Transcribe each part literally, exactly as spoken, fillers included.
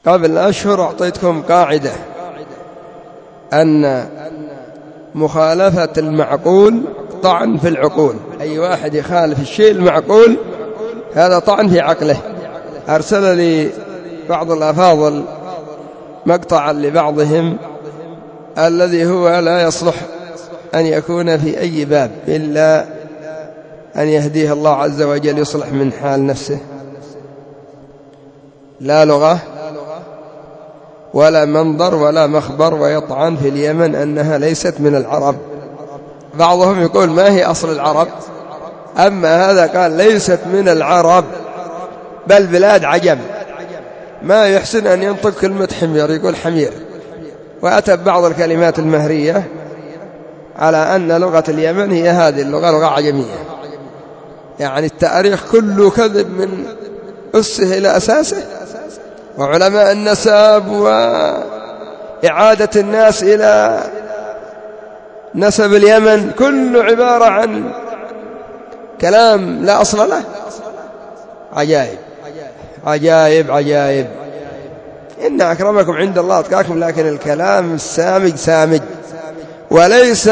قبل أشهر أعطيتكم قاعدة أن مخالفة المعقول طعن في العقول. أي واحد يخالف الشيء المعقول هذا طعن في عقله. أرسل لي بعض الأفاضل مقطعا لبعضهم الذي هو لا يصلح أن يكون في أي باب إلا أن يهديه الله عز وجل يصلح من حال نفسه. لا لغة ولا منظر ولا مخبر، ويطعن في اليمن أنها ليست من العرب. بعضهم يقول ما هي أصل العرب، أما هذا قال ليست من العرب بل بلاد عجم. ما يحسن أن ينطق كلمة حمير يقول حمير، وأتى بعض الكلمات المهرية على أن لغة اليمن هي هذه اللغة، لغة عجمية. يعني التاريخ كله كذب من أسه إلى أساسه، وعلماء النسب وإعادة الناس إلى نسب اليمن كله عبارة عن كلام لا أصل له. عجائب عجائب عجائب. إن أكرمكم عند الله أتقاكم، لكن الكلام سامج سامج، وليس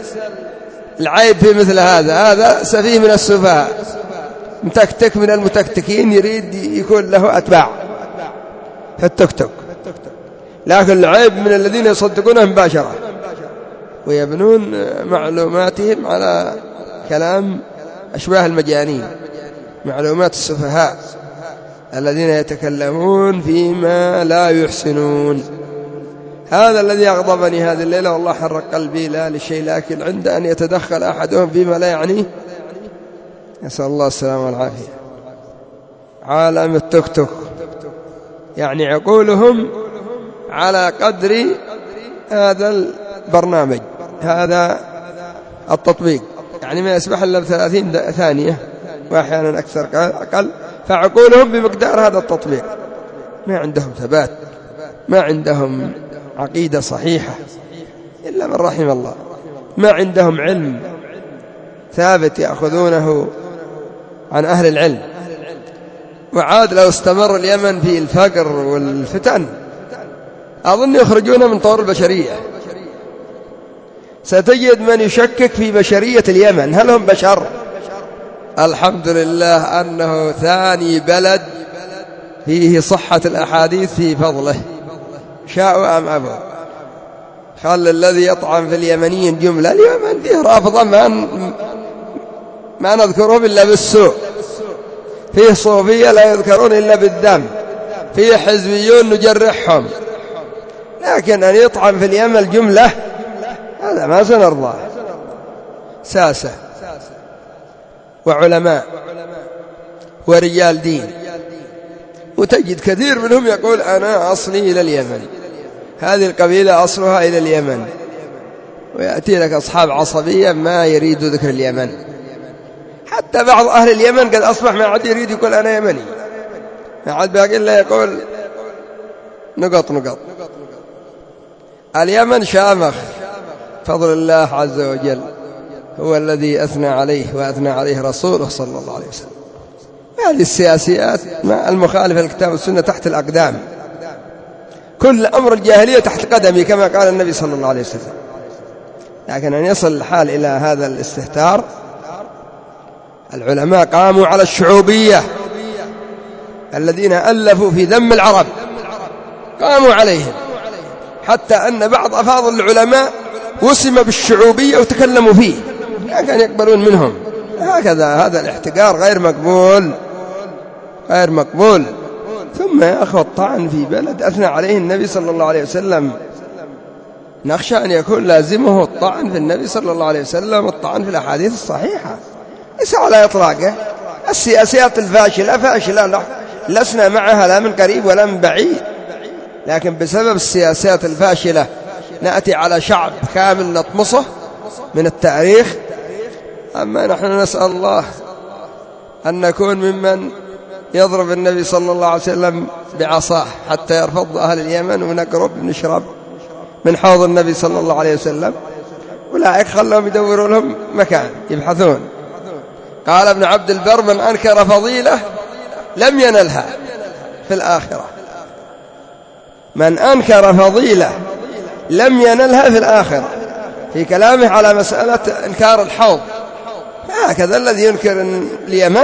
العيب في مثل هذا. هذا سفيه من السفهاء، متكتك من المتكتكين، يريد يكون له أتباع في التك تك، لكن العيب من الذين يصدقونه مباشرة ويبنون معلوماتهم على كلام أشباه المجانين، معلومات السفهاء الذين يتكلمون فيما لا يحسنون. هذا الذي أغضبني هذه الليلة، والله حرق قلبي لا لشيء، لكن عند أن يتدخل أحدهم فيما لا يعنيه. نسأل الله السلامة والعافية. عالم التك تك يعني عقولهم على قدر هذا البرنامج، هذا التطبيق، يعني ما يسمح إلا بثلاثين ثانية وأحيانا أكثر أقل، فعقولهم بمقدار هذا التطبيق. ما عندهم ثبات، ما عندهم عقيدة صحيحة إلا من رحم الله، ما عندهم علم ثابت يأخذونه عن أهل العلم. وعاد لو استمر اليمن في الفقر والفتن أظن يخرجون من طور البشرية. ستجد من يشكك في بشرية اليمن، هل هم بشر؟ الحمد لله أنه ثاني بلد فيه صحة الأحاديث في فضله، شاءوا أم أبوا. خل الذي يطعن في اليمنيين جملة، اليمن فيه رافضة ما, ما نذكرهم إلا بالسوء، فيه صوفية لا يذكرون إلا بالدم، فيه حزبيون نجرحهم، لكن أن يطعن في اليمن جملة هذا ما سنرضاه. ساسة وعلماء ورجال دين، وتجد كثير منهم يقول أنا أصلي إلى اليمن، هذه القبيلة أصلها إلى اليمن، ويأتي لك أصحاب عصبية ما يريد ذكر اليمن. حتى بعض أهل اليمن قد أصبح ما عاد يريد يقول أنا يمني، ما عاد باقي إلا يقول نقط نقط. اليمن شامخ فضل الله عز وجل، هو الذي أثنى عليه وأثنى عليه رسوله صلى الله عليه وسلم. هذه السياسيات المخالفة للكتاب والسنة تحت الأقدام، كل أمر الجاهلية تحت قدمي كما قال النبي صلى الله عليه وسلم. لكن أن يصل الحال إلى هذا الاستهتار، العلماء قاموا على الشعوبية، الذين ألفوا في ذم العرب قاموا عليهم، حتى أن بعض أفاضل العلماء وسم بالشعوبية وتكلموا فيه، لا كان يقبلون منهم. هكذا هذا الاحتقار غير مقبول، غير مقبول. ثم يأخذ الطعن في بلد أثنى عليه النبي صلى الله عليه وسلم، نخشى أن يكون لازمه الطعن في النبي صلى الله عليه وسلم، الطعن في الأحاديث الصحيحة، ليس على إطلاقه. السياسات الفاشلة فاشلة، لسنا معها لا من قريب ولا من بعيد، لكن بسبب السياسات الفاشلة نأتي على شعب كامل نطمسه من التاريخ. أما نحن نسأل الله أن نكون ممن يضرب النبي صلى الله عليه وسلم بعصاه حتى يرفض أهل اليمن، ونقرب نشرب من حوض النبي صلى الله عليه وسلم. أولئك خلهم يدوروا لهم مكان يبحثون. قال ابن عبد البر من أنكر فضيلة لم ينلها في الآخرة. من أنكر فضيلة لم ينلها في الآخرة، في كلامه على مسألة إنكار الحوض. هكذا الذي ينكر اليمن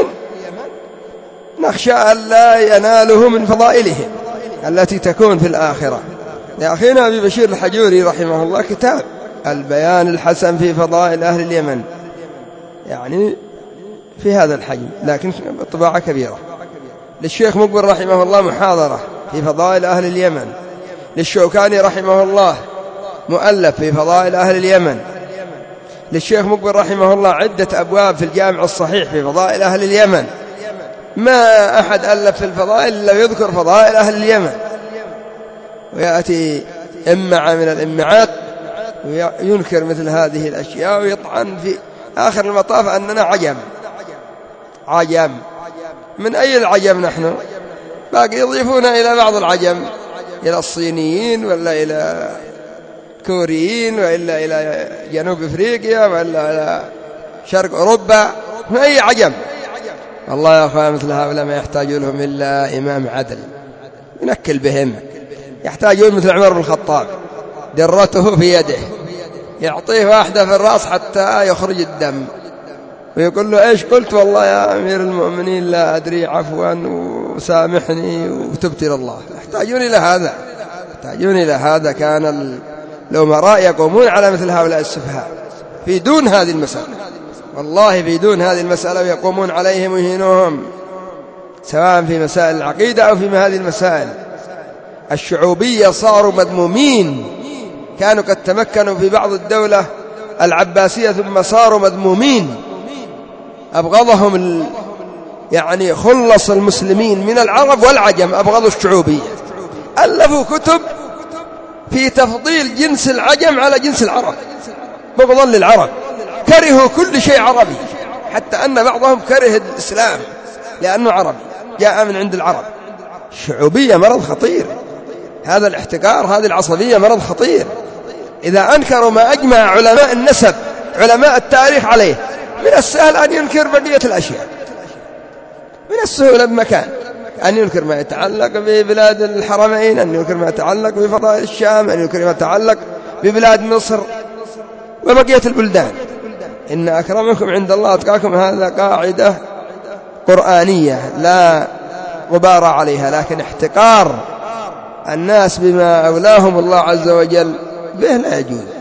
نخشى أن لا يناله من فضائلهم التي تكون في الآخرة. لأخينا أبي بشير الحجوري رحمه الله كتاب البيان الحسن في فضائل أهل اليمن، يعني في هذا الحجم لكن طباعة كبيرة. للشيخ مقبل رحمه الله محاضرة في فضائل أهل اليمن. للشوكاني رحمه الله مؤلف في فضائل أهل اليمن. للشيخ مقبل رحمه الله عدة أبواب في الجامع الصحيح في فضائل أهل اليمن. ما أحد ألف في الفضائل إلا يذكر فضائل أهل اليمن، ويأتي إمعة من الإمعات وينكر مثل هذه الأشياء ويطعن في آخر المطاف أننا عجم. عجم من أي العجم نحن؟ باقي يضيفون إلى بعض العجم، إلى الصينيين ولا إلى كوريين وإلا إلى جنوب أفريقيا ولا إلى شرق أوروبا، من أي عجم؟ والله يا أخوان مثل هؤلاء ما يحتاج لهم إلا إمام عدل ينكل بهم. يحتاجون مثل عمر بن الخطاب درته في يده يعطيه واحدة في الرأس حتى يخرج الدم ويقول له إيش قلت؟ والله يا أمير المؤمنين لا أدري عفوا وسامحني وتبت إلى الله. يحتاجون إلى هذا، يحتاجون إلى هذا. كان الأمراء يقومون على مثل هؤلاء السفهاء في دون هذه المسألة، والله في دون هذه المسألة، ويقومون عليهم ويهينوهم سواء في مسائل العقيدة أو في هذه المسائل. الشعوبية صاروا مذمومين، كانوا قد تمكنوا في بعض الدولة العباسية ثم صاروا مذمومين. أبغضهم ال... يعني خلص المسلمين من العرب والعجم أبغضوا الشعوبية. ألفوا كتب في تفضيل جنس العجم على جنس العرب، بغضا للعرب، كرهوا كل شيء عربي، حتى أن بعضهم كره الإسلام لأنه عربي جاء من عند العرب. الشعوبية مرض خطير، هذا الاحتكار، هذه العصبية مرض خطير. إذا أنكروا ما أجمع علماء النسب علماء التاريخ عليه، من السهل أن ينكر بقية الأشياء، من السهولة بمكان أن ينكر ما يتعلق ببلاد الحرمين، أن ينكر ما يتعلق بفضائل الشام، أن ينكر ما يتعلق ببلاد مصر وبقية البلدان. إن أكرمكم عند الله أتقاكم، هذا قاعدة قرآنية لا غبار عليها، لكن احتقار الناس بما أولاهم الله عز وجل به لا يجوز.